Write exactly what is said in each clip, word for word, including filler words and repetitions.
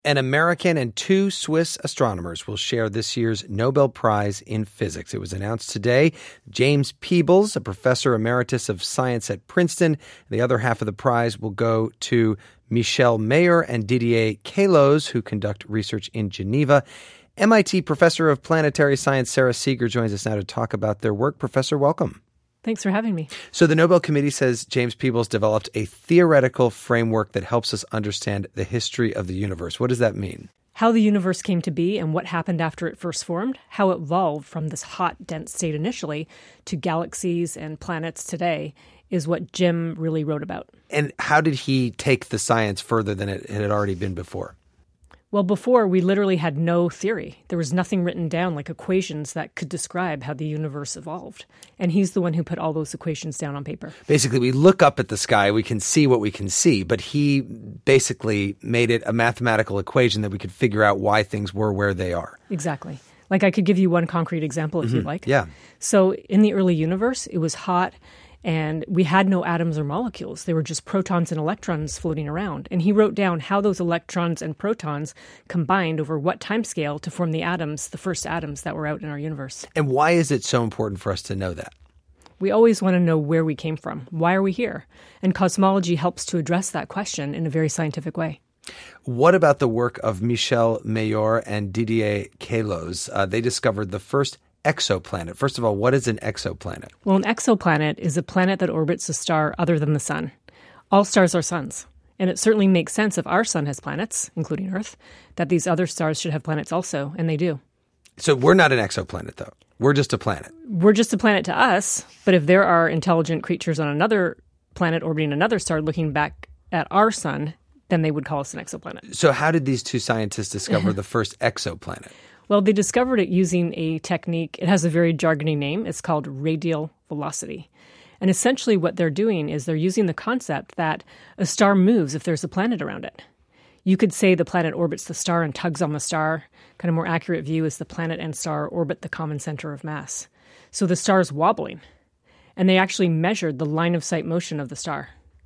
An American and two Swiss astronomers will share this year's Nobel Prize in Physics. It was announced today. James Peebles, a professor emeritus of science at Princeton. The other half of the prize will go to Michel Mayor and Didier Queloz, who conduct research in Geneva. M I T professor of planetary science Sara Seager joins us now to talk about their work. Professor, welcome. Thanks for having me. So the Nobel Committee says James Peebles developed a theoretical framework that helps us understand the history of the universe. What does that mean? How the universe came to be and what happened after it first formed, how it evolved from this hot, dense state initially to galaxies and planets today is what Jim really wrote about. And how did he take the science further than it had already been before? Well, before, we literally had no theory. There was nothing written down like equations that could describe how the universe evolved. And he's the one who put all those equations down on paper. Basically, we look up at the sky, we can see what we can see, but he basically made it a mathematical equation that we could figure out why things were where they are. Exactly. Like I could give you one concrete example if Mm-hmm. you'd like. Yeah. So in the early universe, it was hot. And we had no atoms or molecules. They were just protons and electrons floating around. And he wrote down how those electrons and protons combined over what timescale to form the atoms, the first atoms that were out in our universe. And why is it so important for us to know that? We always want to know where we came from. Why are we here? And cosmology helps to address that question in a very scientific way. What about the work of Michel Mayor and Didier Queloz? Uh, they discovered the first exoplanet. First of all, what is an exoplanet? Well, an exoplanet is a planet that orbits a star other than the sun. All stars are suns. And it certainly makes sense if our sun has planets, including Earth, that these other stars should have planets also, and they do. So we're not an exoplanet, though. We're just a planet. We're just a planet to us, but if there are intelligent creatures on another planet orbiting another star looking back at our sun, then they would call us an exoplanet. So how did these two scientists discover the first exoplanet? Well, they discovered it using a technique. It has a very jargony name. It's called radial velocity. And essentially what they're doing is they're using the concept that a star moves if there's a planet around it. You could say the planet orbits the star and tugs on the star. Kind of more accurate view is the planet and star orbit the common center of mass. So the star is wobbling. And they actually measured the line of sight motion of the star.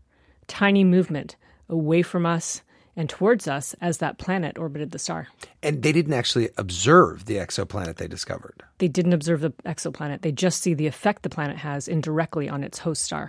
Tiny movement away from us and towards us as that planet orbited the star. And they didn't actually observe the exoplanet they discovered. They didn't observe the exoplanet. They just see the effect the planet has indirectly on its host star.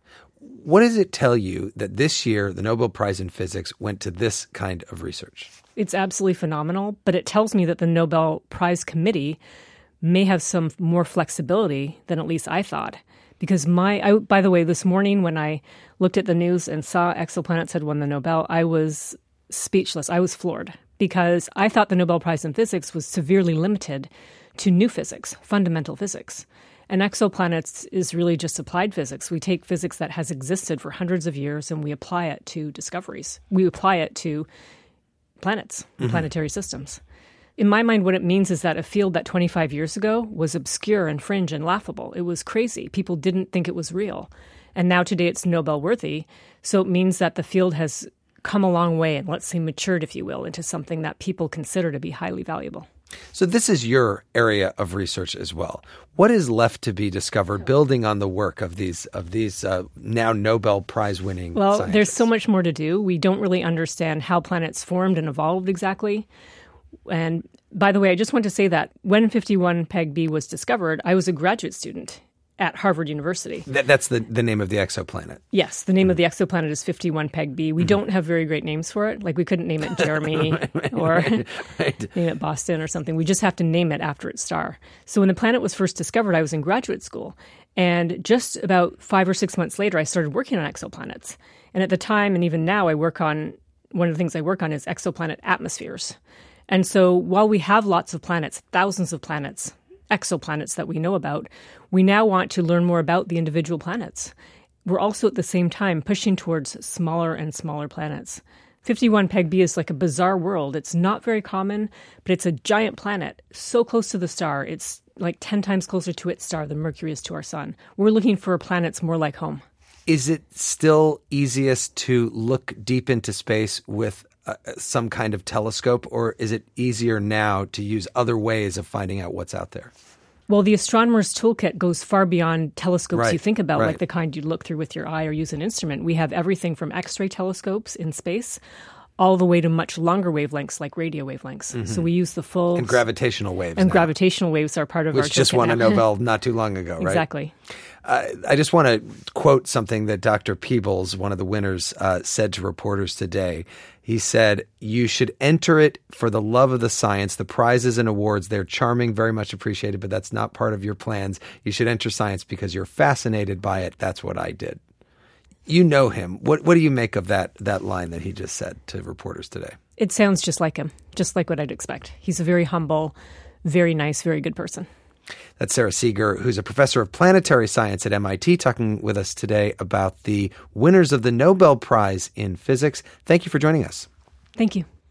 What does it tell you that this year the Nobel Prize in Physics went to this kind of research? It's absolutely phenomenal, but it tells me that the Nobel Prize Committee may have some more flexibility than at least I thought. Because my, I, by the way, this morning when I looked at the news and saw exoplanets had won the Nobel, I was speechless. I was floored because I thought the Nobel Prize in Physics was severely limited to new physics, fundamental physics. And exoplanets is really just applied physics. We take physics that has existed for hundreds of years and we apply it to discoveries. We apply it to planets, mm-hmm. planetary systems. In my mind, what it means is that a field that twenty-five years ago was obscure and fringe and laughable. It was crazy. People didn't think it was real. And now today it's Nobel-worthy. So it means that the field has come a long way and, let's say, matured, if you will, into something that people consider to be highly valuable. So this is your area of research as well. What is left to be discovered building on the work of these of these uh, now Nobel Prize-winning Well, scientists? There's so much more to do. We don't really understand how planets formed and evolved exactly. And by the way, I just want to say that when fifty-one Peg B was discovered, I was a graduate student at Harvard University. That, that's the, the name of the exoplanet. Yes, the name mm-hmm. of the exoplanet is fifty-one Peg B. We mm-hmm. don't have very great names for it. Like we couldn't name it Jeremy right, right, or right, right. name it Boston or something. We just have to name it after its star. So when the planet was first discovered, I was in graduate school. And just about five or six months later, I started working on exoplanets. And at the time, and even now, I work on, one of the things I work on is exoplanet atmospheres. And so while we have lots of planets, thousands of planets, exoplanets that we know about, we now want to learn more about the individual planets. We're also at the same time pushing towards smaller and smaller planets. fifty-one Peg B is like a bizarre world. It's not very common, but it's a giant planet so close to the star. It's like ten times closer to its star than Mercury is to our sun. We're looking for planets more like home. Is it still easiest to look deep into space with Uh, some kind of telescope, or is it easier now to use other ways of finding out what's out there? Well, the astronomer's toolkit goes far beyond telescopes right, you think about, right. like the kind you'd look through with your eye or use an instrument. We have everything from X-ray telescopes in space all the way to much longer wavelengths like radio wavelengths. Mm-hmm. So we use the full... And gravitational waves. And now. gravitational waves are part of Which our... Which just won a Nobel not too long ago, right? Exactly. Uh, I just want to quote something that Doctor Peebles, one of the winners, uh, said to reporters today. He said, "You should enter it for the love of the science. The prizes and awards, they're charming, very much appreciated, but that's not part of your plans. You should enter science because you're fascinated by it. That's what I did." You know him. What what do you make of that that line that he just said to reporters today? It sounds just like him, just like what I'd expect. He's a very humble, very nice, very good person. That's Sara Seager, who's a professor of planetary science at M I T, talking with us today about the winners of the Nobel Prize in Physics. Thank you for joining us. Thank you.